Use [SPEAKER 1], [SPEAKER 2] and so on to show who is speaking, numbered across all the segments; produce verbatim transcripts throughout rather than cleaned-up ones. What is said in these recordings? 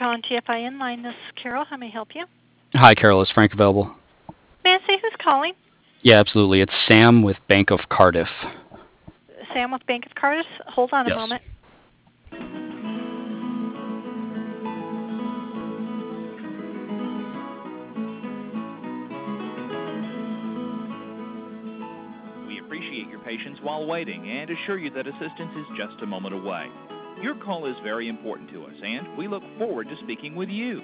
[SPEAKER 1] calling T F I Inline. This is Carol. How may I help you?
[SPEAKER 2] Hi, Carol. Is Frank available?
[SPEAKER 1] May I say who's calling?
[SPEAKER 2] Yeah, absolutely. It's Sam with Bank of Cardiff.
[SPEAKER 1] Sam with Bank of Cardiff. Hold on a
[SPEAKER 2] Yes.
[SPEAKER 1] moment.
[SPEAKER 3] We appreciate your patience while waiting and assure you that assistance is just a moment away. Your call is very important to us, and we look forward to speaking with you.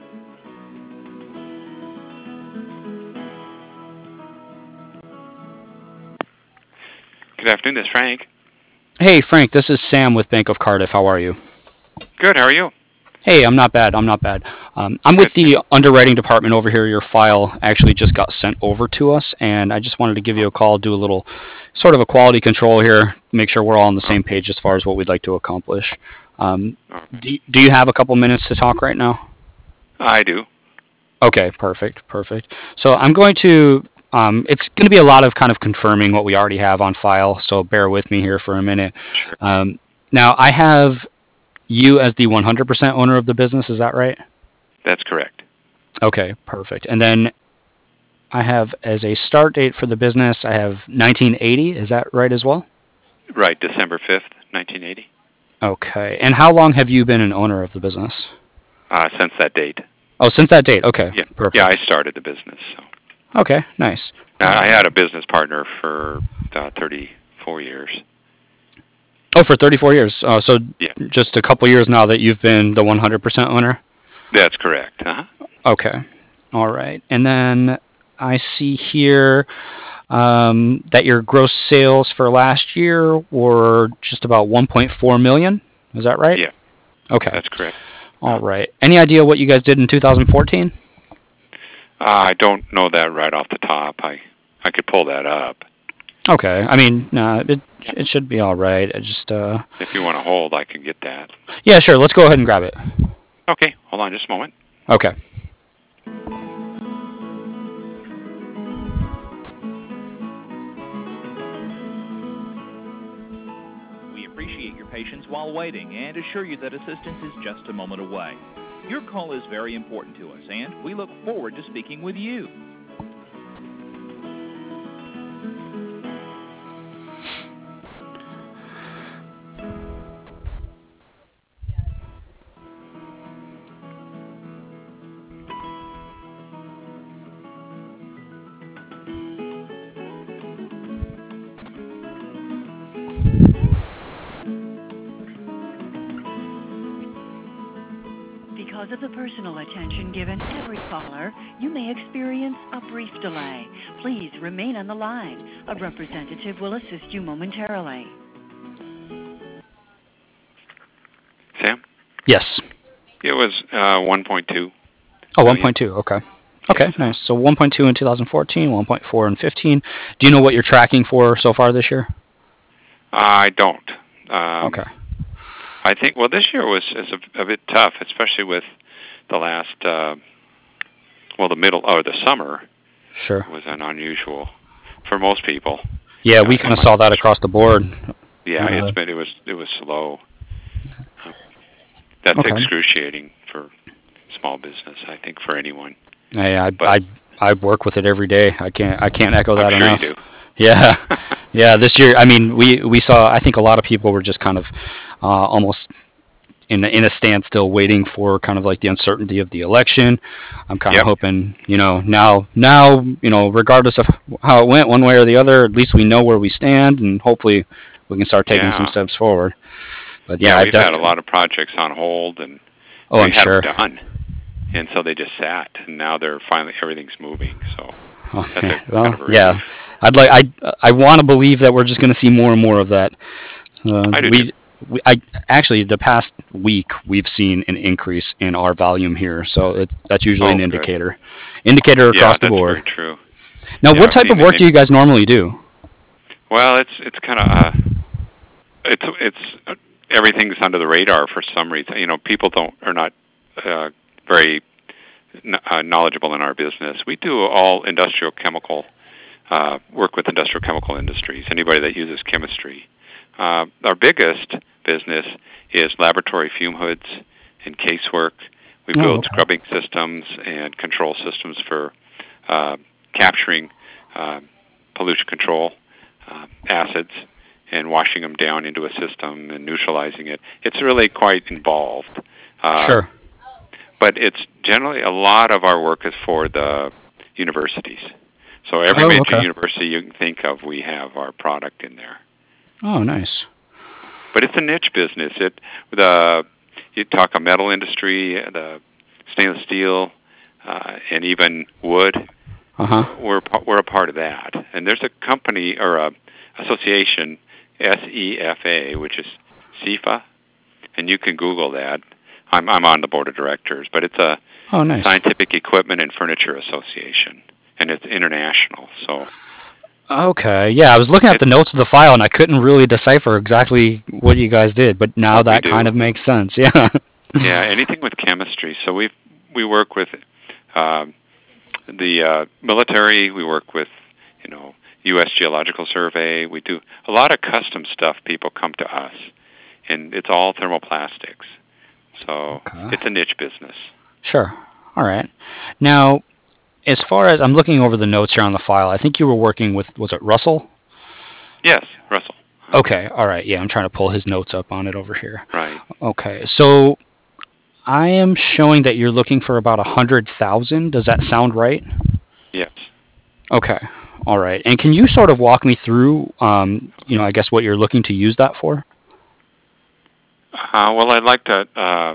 [SPEAKER 4] Good afternoon, this is Frank.
[SPEAKER 2] Hey, Frank. This is Sam with Bank of Cardiff. How are you?
[SPEAKER 4] Good, how are you?
[SPEAKER 2] Hey, I'm not bad. I'm not bad. Um, I'm with the underwriting department over here. Your file actually just got sent over to us, and I just wanted to give you a call, do a little sort of a quality control here, make sure we're all on the same page as far as what we'd like to accomplish. Um, do, do you have a couple minutes to talk right now?
[SPEAKER 4] I do.
[SPEAKER 2] Okay, perfect, perfect. So I'm going to, um, it's going to be a lot of kind of confirming what we already have on file, so bear with me here for a minute.
[SPEAKER 4] Sure.
[SPEAKER 2] Um, now, I have you as the one hundred percent owner of the business, is that right?
[SPEAKER 4] That's correct.
[SPEAKER 2] Okay, perfect. And then I have as a start date for the business, I have nineteen eighty, is that right as well?
[SPEAKER 4] Right, December fifth, nineteen eighty.
[SPEAKER 2] Okay, and how long have you been an owner of the business?
[SPEAKER 4] Uh, since that date.
[SPEAKER 2] Oh, since that date, okay,
[SPEAKER 4] Yeah.
[SPEAKER 2] perfect.
[SPEAKER 4] Yeah, I started the business. So.
[SPEAKER 2] Okay, nice.
[SPEAKER 4] Uh, I had a business partner for uh, thirty-four years.
[SPEAKER 2] Oh, for thirty-four years. Uh, so
[SPEAKER 4] Yeah.
[SPEAKER 2] just a couple years now that you've been the one hundred percent owner?
[SPEAKER 4] That's correct. Uh-huh.
[SPEAKER 2] Okay. All right. And then I see here um, that your gross sales for last year were just about one point four million dollars. Is that right?
[SPEAKER 4] Yeah.
[SPEAKER 2] Okay.
[SPEAKER 4] That's correct.
[SPEAKER 2] All right. Any idea what you guys did in two thousand fourteen?
[SPEAKER 4] Uh, I don't know that right off the top. I I could pull that up.
[SPEAKER 2] Okay. I mean, no, it it should be all right. I just uh.
[SPEAKER 4] If you want to hold, I can get that.
[SPEAKER 2] Yeah, sure. Let's go ahead and grab it.
[SPEAKER 4] Okay, hold on just a moment.
[SPEAKER 2] Okay.
[SPEAKER 3] We appreciate your patience while waiting and assure you that assistance is just a moment away. Your call is very important to us, and we look forward to speaking with you.
[SPEAKER 5] Because of the personal attention given every caller, you may experience a brief delay. Please remain on the line. A representative will assist you momentarily.
[SPEAKER 4] Sam?
[SPEAKER 2] Yes.
[SPEAKER 4] It was uh, one point two.
[SPEAKER 2] Oh, one point two. Okay. Okay,
[SPEAKER 4] Yes.
[SPEAKER 2] nice. So one point two in two thousand fourteen, one point four in fifteen. Do you know what you're tracking for so far this year?
[SPEAKER 4] I don't. Um,
[SPEAKER 2] Okay.
[SPEAKER 4] I think, well, this year was is a, a bit tough, especially with the last, uh, well, the middle, or the summer
[SPEAKER 2] Sure.
[SPEAKER 4] was an unusual for most people.
[SPEAKER 2] Yeah, we
[SPEAKER 4] Uh,
[SPEAKER 2] kind of saw that across the board.
[SPEAKER 4] Yeah,
[SPEAKER 2] Uh,
[SPEAKER 4] it's been, it was, it was slow. Uh, That's
[SPEAKER 2] Okay.
[SPEAKER 4] excruciating for small business, I think, for anyone.
[SPEAKER 2] I I,
[SPEAKER 4] But-
[SPEAKER 2] I I work with it every day. I can't I can't echo that
[SPEAKER 4] I'm sure
[SPEAKER 2] enough.
[SPEAKER 4] you do.
[SPEAKER 2] Yeah, yeah. This year, I mean, we we saw. I think a lot of people were just kind of uh, almost in a, in a standstill, waiting for kind of like the uncertainty of the election. I'm kind
[SPEAKER 4] Yep.
[SPEAKER 2] of hoping, you know, now now you know, regardless of how it went, one way or the other, at least we know where we stand, and hopefully we can start taking
[SPEAKER 4] Yeah.
[SPEAKER 2] some steps forward. But yeah,
[SPEAKER 4] Yeah,
[SPEAKER 2] I've
[SPEAKER 4] we've had a
[SPEAKER 2] def-
[SPEAKER 4] lot of projects on hold, and
[SPEAKER 2] Oh,
[SPEAKER 4] we
[SPEAKER 2] I'm
[SPEAKER 4] had
[SPEAKER 2] sure.
[SPEAKER 4] them done, and so they just sat, and now they're finally everything's moving. So
[SPEAKER 2] Oh,
[SPEAKER 4] that's a
[SPEAKER 2] man. Well,
[SPEAKER 4] kind of a
[SPEAKER 2] yeah.
[SPEAKER 4] relief.
[SPEAKER 2] I'd like I I want to believe that we're just going to see more and more of that. Uh,
[SPEAKER 4] I do
[SPEAKER 2] we,
[SPEAKER 4] too.
[SPEAKER 2] we I actually the past week we've seen an increase in our volume here, so it, that's usually
[SPEAKER 4] Oh,
[SPEAKER 2] an
[SPEAKER 4] good.
[SPEAKER 2] indicator. Indicator
[SPEAKER 4] Yeah,
[SPEAKER 2] across the
[SPEAKER 4] that's
[SPEAKER 2] board.
[SPEAKER 4] very true.
[SPEAKER 2] Now,
[SPEAKER 4] Yeah,
[SPEAKER 2] what
[SPEAKER 4] I've
[SPEAKER 2] type of
[SPEAKER 4] seen
[SPEAKER 2] work
[SPEAKER 4] it
[SPEAKER 2] do you guys normally do?
[SPEAKER 4] Well, it's it's kind of uh, it's it's uh, everything's under the radar for some reason. You know, people don't are not uh, very n- uh, knowledgeable in our business. We do all industrial chemical uh, work with industrial chemical industries. Anybody that uses chemistry. Uh, our biggest business is laboratory fume hoods and casework. We
[SPEAKER 2] Oh,
[SPEAKER 4] build
[SPEAKER 2] okay.
[SPEAKER 4] scrubbing systems and control systems for uh, capturing uh, pollution control uh, acids and washing them down into a system and neutralizing it. It's really quite involved. Uh,
[SPEAKER 2] Sure.
[SPEAKER 4] But it's generally a lot of our work is for the universities. So every
[SPEAKER 2] Oh,
[SPEAKER 4] major
[SPEAKER 2] okay.
[SPEAKER 4] university you can think of, we have our product in there.
[SPEAKER 2] Oh, nice.
[SPEAKER 4] But it's a niche business. It the you talk a metal industry, the stainless steel, uh, and even wood.
[SPEAKER 2] Uh-huh.
[SPEAKER 4] We're pa- we're a part of that. And there's a company or a association, S E F A, which is C F A, and you can Google that. I'm I'm on the board of directors, but it's a
[SPEAKER 2] Oh, nice.
[SPEAKER 4] Scientific Equipment and Furniture Association, and it's international. So
[SPEAKER 2] Okay, yeah, I was looking at the notes of the file and I couldn't really decipher exactly what you guys did, but now
[SPEAKER 4] What we
[SPEAKER 2] that
[SPEAKER 4] do.
[SPEAKER 2] kind of makes sense. Yeah.
[SPEAKER 4] yeah, anything with chemistry. So we we work with um, the uh, military. We work with you know U S Geological Survey. We do a lot of custom stuff. People come to us, and it's all thermoplastics. So
[SPEAKER 2] Okay.
[SPEAKER 4] it's a niche business.
[SPEAKER 2] Sure. All right. Now, as far as I'm looking over the notes here on the file, I think you were working with, was it Russell?
[SPEAKER 4] Yes, Russell.
[SPEAKER 2] Okay. All right. Yeah, I'm trying to pull his notes up on it over here.
[SPEAKER 4] Right.
[SPEAKER 2] Okay. So I am showing that you're looking for about a hundred thousand. Does that sound right?
[SPEAKER 4] Yes.
[SPEAKER 2] Okay. All right. And can you sort of walk me through, um, you know, I guess what you're looking to use that for?
[SPEAKER 4] Uh, well, I'd like to uh,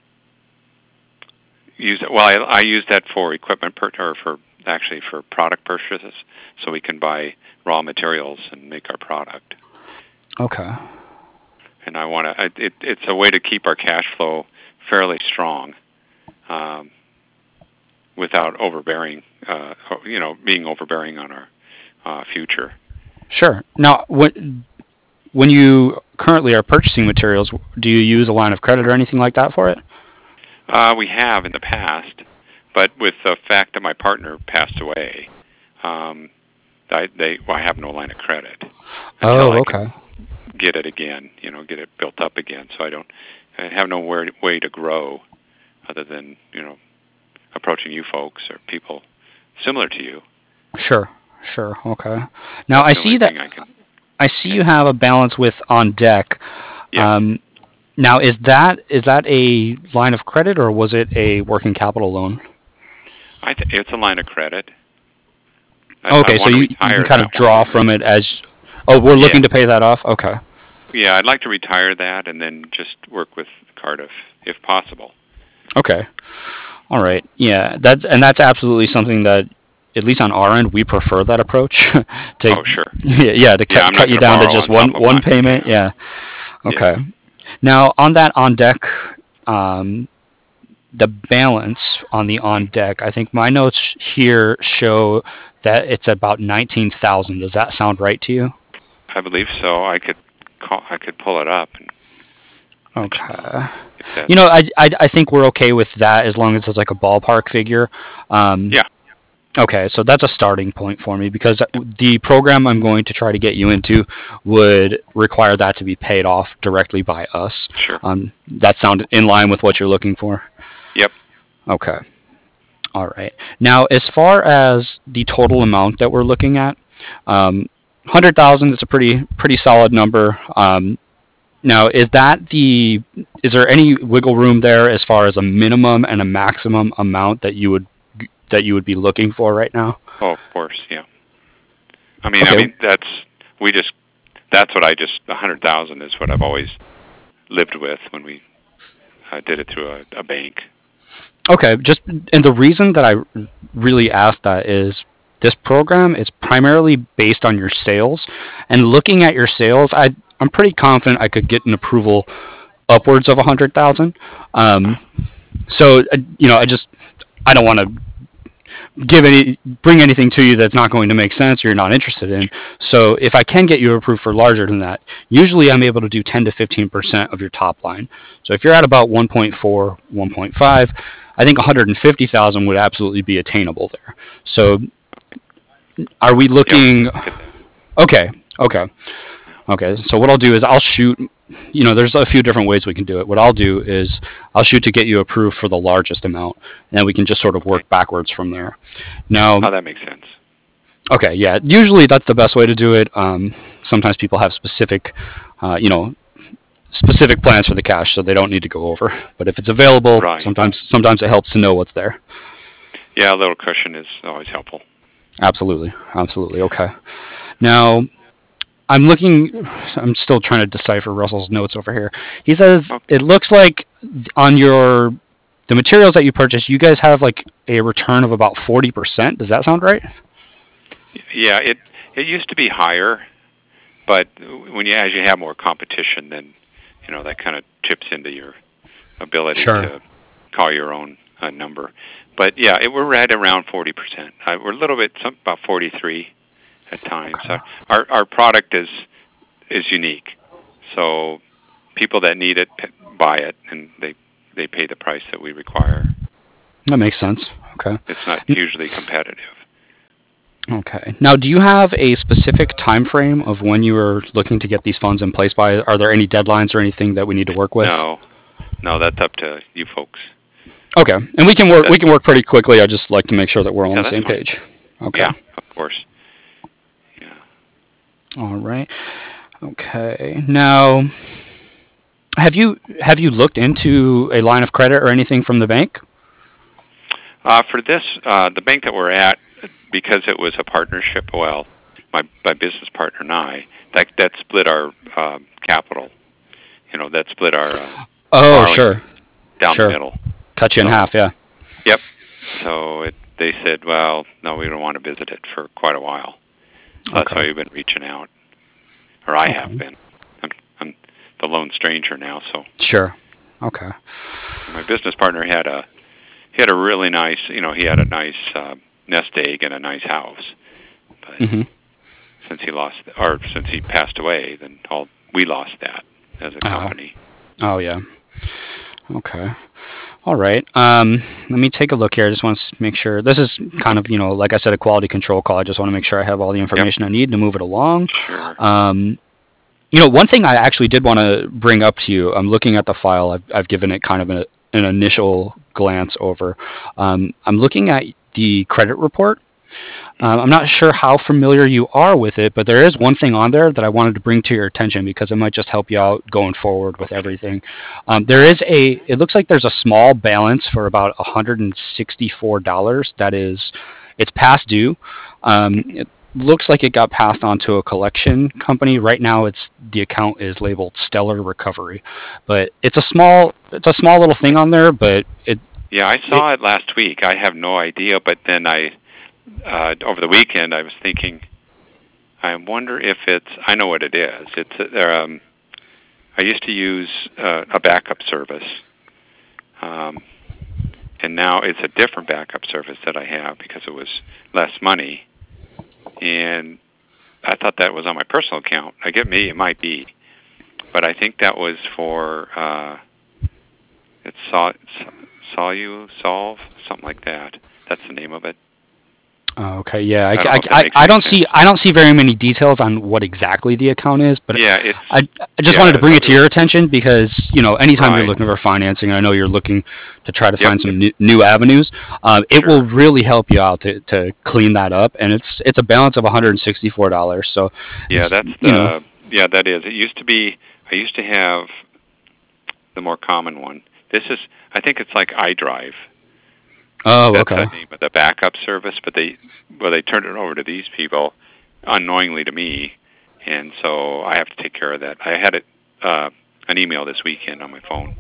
[SPEAKER 4] use it. Well, I, I use that for equipment per, or for actually for product purchases, so we can buy raw materials and make our product.
[SPEAKER 2] Okay.
[SPEAKER 4] And I want to. It, it's a way to keep our cash flow fairly strong, um, without overbearing. Uh, you know, being overbearing on our uh, future.
[SPEAKER 2] Sure. Now, when when you currently are purchasing materials, do you use a line of credit or anything like that for it?
[SPEAKER 4] Uh, we have in the past, but with the fact that my partner passed away, um, I, they, well, I have no line of credit until
[SPEAKER 2] Oh,
[SPEAKER 4] I
[SPEAKER 2] okay.
[SPEAKER 4] can get it again, you know, get it built up again. So I don't, I have no way, way to grow other than, you know, approaching you folks or people similar to you.
[SPEAKER 2] Sure. Sure. Okay. Now, I
[SPEAKER 4] That's the
[SPEAKER 2] see
[SPEAKER 4] only
[SPEAKER 2] that
[SPEAKER 4] thing I can,
[SPEAKER 2] I see you have a balance with on deck.
[SPEAKER 4] yeah.
[SPEAKER 2] Um, now, is that is that a line of credit or was it a working capital loan?
[SPEAKER 4] I th- it's a line of credit. I,
[SPEAKER 2] Okay,
[SPEAKER 4] I
[SPEAKER 2] so
[SPEAKER 4] want to
[SPEAKER 2] you, you
[SPEAKER 4] retire
[SPEAKER 2] can kind of
[SPEAKER 4] that
[SPEAKER 2] draw
[SPEAKER 4] one.
[SPEAKER 2] from it as. Oh, we're
[SPEAKER 4] Yeah.
[SPEAKER 2] looking to pay that off. Okay.
[SPEAKER 4] Yeah, I'd like to retire that and then just work with Cardiff if possible.
[SPEAKER 2] Okay. All right. Yeah. That's and that's absolutely something that, at least on our end, we prefer that approach. to,
[SPEAKER 4] Oh, sure.
[SPEAKER 2] Yeah, yeah, to
[SPEAKER 4] Yeah,
[SPEAKER 2] cut,
[SPEAKER 4] I'm not
[SPEAKER 2] cut you
[SPEAKER 4] gonna
[SPEAKER 2] down to
[SPEAKER 4] borrow
[SPEAKER 2] just
[SPEAKER 4] on
[SPEAKER 2] one
[SPEAKER 4] top of
[SPEAKER 2] one
[SPEAKER 4] mine.
[SPEAKER 2] payment. Yeah. Okay. Now on that on deck, um, the balance on the on deck. I think my notes here show that it's about nineteen thousand. Does that sound right to you?
[SPEAKER 4] I believe so. I could call. I could pull it up. And
[SPEAKER 2] Okay.
[SPEAKER 4] if that's-
[SPEAKER 2] You know, I, I, I think we're okay with that as long as it's like a ballpark figure. Um,
[SPEAKER 4] Yeah.
[SPEAKER 2] Okay, so that's a starting point for me because the program I'm going to try to get you into would require that to be paid off directly by us.
[SPEAKER 4] Sure.
[SPEAKER 2] Um, that sounded in line with what you're looking for?
[SPEAKER 4] Yep.
[SPEAKER 2] Okay. All right. Now, as far as the total amount that we're looking at, um, one hundred thousand is a pretty pretty solid number. Um, now, is that the is there any wiggle room there as far as a minimum and a maximum amount that you would that you would be looking for right now?
[SPEAKER 4] Oh, of course. Yeah. I mean,
[SPEAKER 2] Okay.
[SPEAKER 4] I mean that's we just that's what I just a hundred thousand is what I've always lived with when we uh, did it through a, a bank.
[SPEAKER 2] Okay, just and the reason that I really asked that is this program is primarily based on your sales, and looking at your sales, I I'm pretty confident I could get an approval upwards of a hundred thousand. Um, so uh, you know, I just I don't want to give any bring anything to you that's not going to make sense or you're not interested in. So if I can get you approved for larger than that, usually I'm able to do ten to fifteen percent of your top line. So if you're at about one point four, one point five, I think one hundred fifty thousand would absolutely be attainable there. So are we looking
[SPEAKER 4] Yeah.
[SPEAKER 2] Okay. Okay. Okay, so what I'll do is I'll shoot, you know, there's a few different ways we can do it. What I'll do is I'll shoot to get you approved for the largest amount, and then we can just sort of work backwards from there. Now,
[SPEAKER 4] Oh, that makes sense.
[SPEAKER 2] okay, yeah, usually that's the best way to do it. Um, sometimes people have specific, uh, you know, specific plans for the cash, so they don't need to go over. But if it's available,
[SPEAKER 4] Right.
[SPEAKER 2] sometimes sometimes it helps to know what's there.
[SPEAKER 4] Yeah, a little cushion is always helpful.
[SPEAKER 2] Absolutely, absolutely. Okay. Now, I'm looking. I'm still trying to decipher Russell's notes over here. He says
[SPEAKER 4] Okay.
[SPEAKER 2] it looks like on your the materials that you purchased, you guys have like a return of about forty percent. Does that sound right?
[SPEAKER 4] Yeah, it it used to be higher, but when you as you have more competition, then you know that kind of chips into your ability
[SPEAKER 2] Sure.
[SPEAKER 4] to call your own uh, number. But yeah, it, we're right around forty percent. Uh, we're a little bit some, about forty-three at times.
[SPEAKER 2] Okay.
[SPEAKER 4] Uh, our our product is is unique, so people that need it p- buy it, and they they pay the price that we require.
[SPEAKER 2] That makes sense. Okay.
[SPEAKER 4] It's not hugely competitive.
[SPEAKER 2] Okay. Now, do you have a specific time frame of when you are looking to get these funds in place by? Are there any deadlines or anything that we need to work with?
[SPEAKER 4] No, no, that's up to you folks.
[SPEAKER 2] Okay. And we can work. We can work pretty quickly. I just like to make sure that we're all
[SPEAKER 4] Yeah,
[SPEAKER 2] on the
[SPEAKER 4] that's
[SPEAKER 2] same
[SPEAKER 4] fine.
[SPEAKER 2] page. Okay.
[SPEAKER 4] Yeah, of course. Yeah.
[SPEAKER 2] All right. Okay. Now, have you have you looked into a line of credit or anything from the bank?
[SPEAKER 4] Uh, for this, uh, the bank that we're at, because it was a partnership, well, my my business partner and I, that that split our um, capital. You know, that split our uh,
[SPEAKER 2] Oh,
[SPEAKER 4] borrowing
[SPEAKER 2] sure.
[SPEAKER 4] down
[SPEAKER 2] Sure.
[SPEAKER 4] the middle.
[SPEAKER 2] Cut you in
[SPEAKER 4] So-
[SPEAKER 2] half. Yeah.
[SPEAKER 4] Yep. So it, they said, well, no, we don't want to visit it for quite a while. So that's
[SPEAKER 2] Okay.
[SPEAKER 4] why we've been reaching out, or I
[SPEAKER 2] Okay.
[SPEAKER 4] have been. I'm, I'm the lone stranger now, so
[SPEAKER 2] Sure. Okay.
[SPEAKER 4] my business partner had a he had a really nice, you know, he had a nice uh, nest egg and a nice house. But
[SPEAKER 2] hmm
[SPEAKER 4] since he lost, or since he passed away, then all we lost that as a
[SPEAKER 2] Oh.
[SPEAKER 4] company.
[SPEAKER 2] Oh yeah. Okay. All right. Um, let me take a look here. I just want to make sure. This is kind of, you know, like I said, a quality control call. I just want to make sure I have all the information I need to move it along.
[SPEAKER 4] Sure.
[SPEAKER 2] Um, you know, one thing I actually did want to bring up to you. I'm looking at the file. I've, I've given it kind of a, an initial glance over. Um, I'm looking at the credit report. Um, I'm not sure how familiar you are with it, but there is one thing on there that I wanted to bring to your attention because it might just help you out going forward with everything. Um, there is a, it looks like there's a small balance for about one hundred sixty-four dollars that is, it's past due. Um, it looks like it got passed on to a collection company. Right now, it's the account is labeled Stellar Recovery, but it's a small, it's a small little thing on there, but it.
[SPEAKER 4] Yeah, I saw it last week. I have no idea, but then I, uh, over the weekend, I was thinking, I wonder if it's, I know what it is. It's, uh, um, I used to use uh, a backup service, um, and now it's a different backup service that I have because it was less money, and I thought that was on my personal account. I get me, it might be, but I think that was for, uh, it's Sol, Solu, Solve, something like that. That's the name of it.
[SPEAKER 2] Oh, okay, yeah, I,
[SPEAKER 4] I don't know
[SPEAKER 2] I,
[SPEAKER 4] if that
[SPEAKER 2] I,
[SPEAKER 4] makes
[SPEAKER 2] I
[SPEAKER 4] any
[SPEAKER 2] don't
[SPEAKER 4] sense.
[SPEAKER 2] see I don't see very many details on what exactly the account is, but
[SPEAKER 4] Yeah, it's
[SPEAKER 2] I, I just
[SPEAKER 4] yeah,
[SPEAKER 2] wanted to bring it to
[SPEAKER 4] it-
[SPEAKER 2] your attention because, you know, anytime you're
[SPEAKER 4] Right.
[SPEAKER 2] looking for financing, I know you're looking to try to
[SPEAKER 4] Yep.
[SPEAKER 2] find some new, new avenues. Uh, it
[SPEAKER 4] Sure.
[SPEAKER 2] will really help you out to, to clean that up, and it's it's a balance of one hundred sixty-four dollars. So,
[SPEAKER 4] yeah,
[SPEAKER 2] it's,
[SPEAKER 4] that's the
[SPEAKER 2] you know,
[SPEAKER 4] yeah, that is. It used to be. I used to have the more common one. This is. I think it's like iDrive.
[SPEAKER 2] oh,
[SPEAKER 4] That's
[SPEAKER 2] okay,
[SPEAKER 4] the name of the backup service, but they well they turned it over to these people unknowingly to me, and so I have to take care of that. I had it uh, an email this weekend on my phone,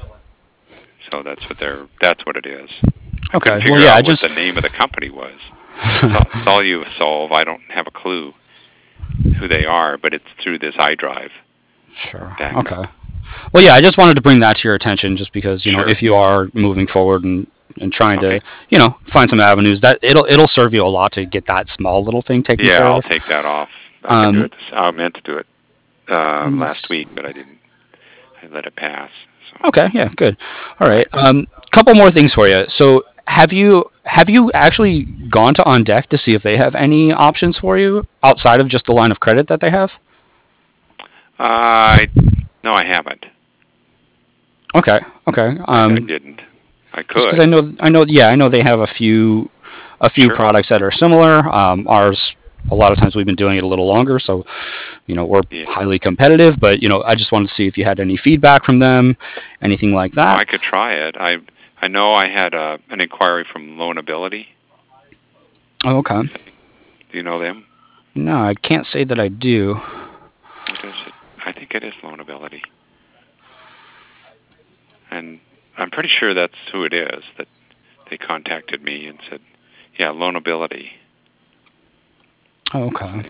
[SPEAKER 4] so that's what they're that's what it is. I
[SPEAKER 2] okay.
[SPEAKER 4] couldn't figure
[SPEAKER 2] Well, yeah,
[SPEAKER 4] out
[SPEAKER 2] I
[SPEAKER 4] what
[SPEAKER 2] just
[SPEAKER 4] the name of the company was. Sol- Solu Solve. I don't have a clue who they are, but it's through this iDrive.
[SPEAKER 2] sure,
[SPEAKER 4] backup.
[SPEAKER 2] okay. Well, yeah, I just wanted to bring that to your attention, just because, you know,
[SPEAKER 4] Sure.
[SPEAKER 2] if you are moving forward and and trying
[SPEAKER 4] Okay.
[SPEAKER 2] to, you know, find some avenues, that it'll it'll serve you a lot to get that small little thing taken
[SPEAKER 4] Yeah,
[SPEAKER 2] care
[SPEAKER 4] I'll
[SPEAKER 2] of.
[SPEAKER 4] take that off. I can
[SPEAKER 2] Um,
[SPEAKER 4] do it. This, I meant to do it uh,
[SPEAKER 2] Mm.
[SPEAKER 4] last week, but I didn't. I let it pass. So.
[SPEAKER 2] Okay, yeah, good. All right. Um, couple more things for you. So, have you have you actually gone to On Deck to see if they have any options for you outside of just the line of credit that they have?
[SPEAKER 4] Uh, I, no, I haven't.
[SPEAKER 2] Okay, okay. Um,
[SPEAKER 4] I didn't. I could.
[SPEAKER 2] Just because I know, I know, yeah, I know they have a few, a few
[SPEAKER 4] Sure.
[SPEAKER 2] products that are similar. Um, ours, a lot of times we've been doing it a little longer, so you know we're
[SPEAKER 4] Yeah.
[SPEAKER 2] highly competitive. But you know, I just wanted to see if you had any feedback from them, anything like
[SPEAKER 4] Oh,
[SPEAKER 2] that.
[SPEAKER 4] I could try it. I I know I had a, an inquiry from Loanability.
[SPEAKER 2] Oh, okay.
[SPEAKER 4] Do you know them?
[SPEAKER 2] No, I can't say that I do.
[SPEAKER 4] What is it? I think it is Loanability. And I'm pretty sure that's who it is, that they contacted me and said, yeah, Loanability.
[SPEAKER 2] Oh, okay.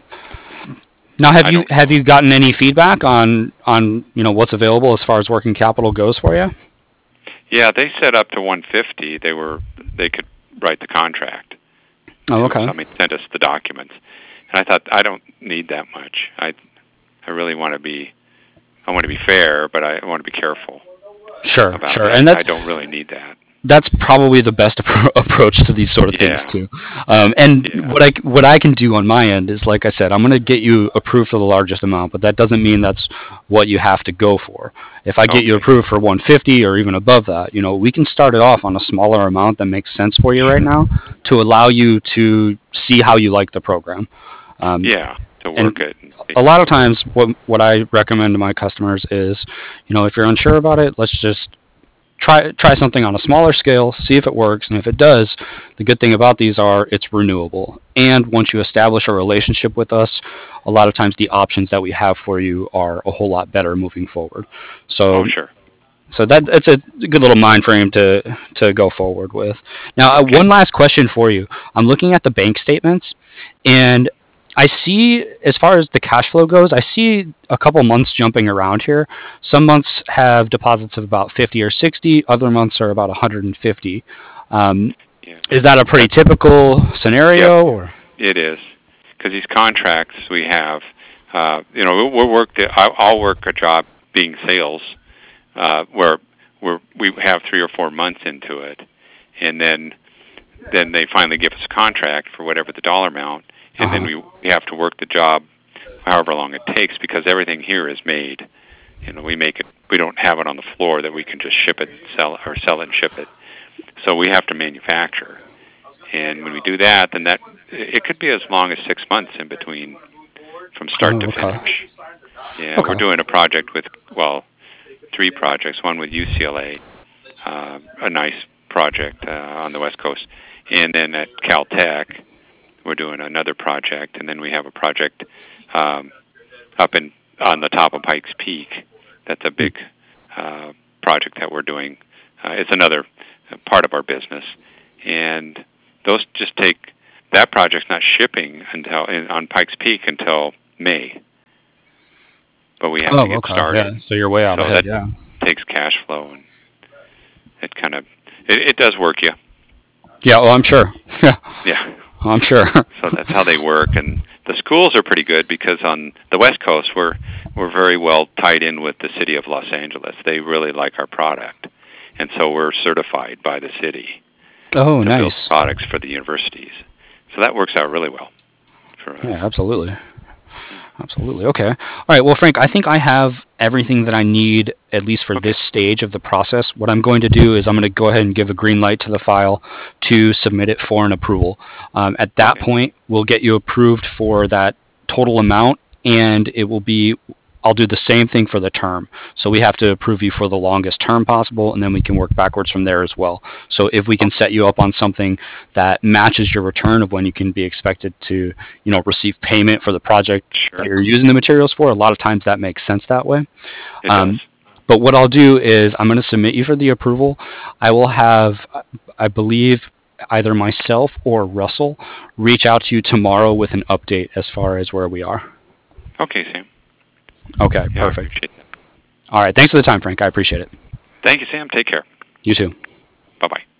[SPEAKER 2] Now, have
[SPEAKER 4] I
[SPEAKER 2] you
[SPEAKER 4] don't
[SPEAKER 2] have
[SPEAKER 4] know.
[SPEAKER 2] you gotten any feedback on on you know what's available as far as working capital goes for you?
[SPEAKER 4] Yeah, they said up to one fifty. They were they could write the contract.
[SPEAKER 2] Oh,
[SPEAKER 4] To us.
[SPEAKER 2] okay.
[SPEAKER 4] I mean, send us the documents. And I thought, I don't need that much. I I really want to be I want to be fair, but I want to be careful
[SPEAKER 2] Sure,
[SPEAKER 4] about
[SPEAKER 2] sure,
[SPEAKER 4] that.
[SPEAKER 2] and that's
[SPEAKER 4] I don't really need that.
[SPEAKER 2] that's probably the best appro- approach to these sort of things
[SPEAKER 4] Yeah.
[SPEAKER 2] too. Um, and
[SPEAKER 4] Yeah.
[SPEAKER 2] what I what I can do on my end is, like I said, I'm going to get you approved for the largest amount, but that doesn't mean that's what you have to go for. If I get you
[SPEAKER 4] Okay.
[SPEAKER 2] approved for one fifty or even above that, you know, we can start it off on a smaller amount that makes sense for you right now to allow you to see how you like the program. Um,
[SPEAKER 4] Yeah, to
[SPEAKER 2] and
[SPEAKER 4] work it. And see.
[SPEAKER 2] a lot of times, what what I recommend to my customers is, you know, if you're unsure about it, let's just try try something on a smaller scale, see if it works, and if it does, the good thing about these are it's renewable. And once you establish a relationship with us, a lot of times the options that we have for you are a whole lot better moving forward. So
[SPEAKER 4] Oh, sure.
[SPEAKER 2] so that that's a good little mind frame to to go forward with. Now, uh,
[SPEAKER 4] Okay.
[SPEAKER 2] one last question for you. I'm looking at the bank statements, and I see, as far as the cash flow goes, I see a couple months jumping around here. Some months have deposits of about fifty or sixty. Other months are about one hundred fifty. Um,
[SPEAKER 4] Yeah.
[SPEAKER 2] is that a pretty
[SPEAKER 4] That's-
[SPEAKER 2] typical scenario? Or
[SPEAKER 4] It is. Because these contracts we have, uh, you know, we'll work. The, I'll, I'll work a job being sales, uh, where where we have three or four months into it, and then then they finally give us a contract for whatever the dollar amount, and
[SPEAKER 2] Uh-huh.
[SPEAKER 4] then we we have to work the job however long it takes, because everything here is made. You know, we make it. We don't have it on the floor that we can just ship it, sell or sell it and ship it. So we have to manufacture. And when we do that, then that it could be as long as six months in between, from start
[SPEAKER 2] Oh,
[SPEAKER 4] to
[SPEAKER 2] okay.
[SPEAKER 4] finish. Yeah,
[SPEAKER 2] Okay.
[SPEAKER 4] we're doing a project with, well, three projects. One with U C L A, uh, a nice project uh, on the West Coast, and then at Caltech, we're doing another project, and then we have a project um, up in on the top of Pikes Peak. That's a big uh, project that we're doing. Uh, it's another part of our business, and those just take. That project's not shipping until in, on Pikes Peak until May, but we have
[SPEAKER 2] Oh,
[SPEAKER 4] to get
[SPEAKER 2] okay.
[SPEAKER 4] started.
[SPEAKER 2] Yeah. So you're way out
[SPEAKER 4] So
[SPEAKER 2] ahead.
[SPEAKER 4] that
[SPEAKER 2] Yeah.
[SPEAKER 4] takes cash flow, and it kind of it, it does work you.
[SPEAKER 2] Yeah. Well, I'm sure. Yeah.
[SPEAKER 4] Yeah.
[SPEAKER 2] I'm sure.
[SPEAKER 4] So that's how they work, and the schools are pretty good because on the West Coast we're we're very well tied in with the city of Los Angeles. They really like our product, and so we're certified by the city
[SPEAKER 2] Oh,
[SPEAKER 4] to build
[SPEAKER 2] nice.
[SPEAKER 4] products for the universities. So that works out really well for us.
[SPEAKER 2] Yeah, absolutely. Absolutely. Okay. All right. Well, Frank, I think I have everything that I need, at least for
[SPEAKER 4] Okay.
[SPEAKER 2] this stage of the process. What I'm going to do is I'm going to go ahead and give a green light to the file to submit it for an approval. Um, at that
[SPEAKER 4] Okay.
[SPEAKER 2] point, we'll get you approved for that total amount, and it will be, I'll do the same thing for the term. So we have to approve you for the longest term possible, and then we can work backwards from there as well. So if we can set you up on something that matches your return of when you can be expected to, you know, receive payment for the project
[SPEAKER 4] Sure.
[SPEAKER 2] that you're using the materials for, a lot of times that makes sense that way.
[SPEAKER 4] It
[SPEAKER 2] Um,
[SPEAKER 4] does.
[SPEAKER 2] But what I'll do is I'm going to submit you for the approval. I will have, I believe, either myself or Russell reach out to you tomorrow with an update as far as where we are.
[SPEAKER 4] Okay, Sam.
[SPEAKER 2] Okay,
[SPEAKER 4] Yeah, I
[SPEAKER 2] perfect.
[SPEAKER 4] appreciate that.
[SPEAKER 2] All right. Thanks for the time, Frank. I appreciate it.
[SPEAKER 4] Thank you, Sam. Take care.
[SPEAKER 2] You too.
[SPEAKER 4] Bye-bye.